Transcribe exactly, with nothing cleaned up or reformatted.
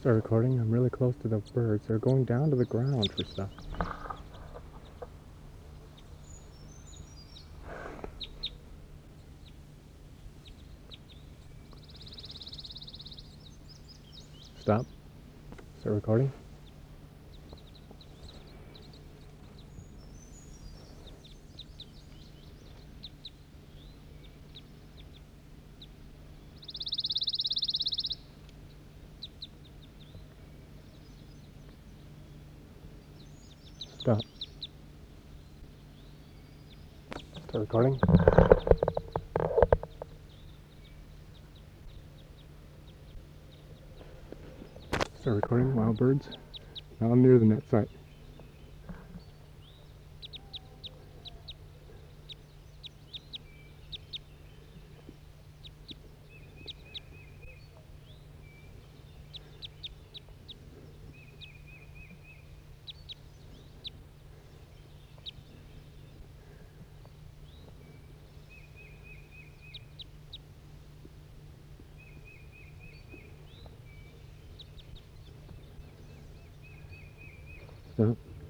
Start recording. I'm really close to the birds. They're going down to the ground for stuff. Stop. Start recording. Stop. Start recording. Start recording. Wild birds. Now I'm near the net site. Stop.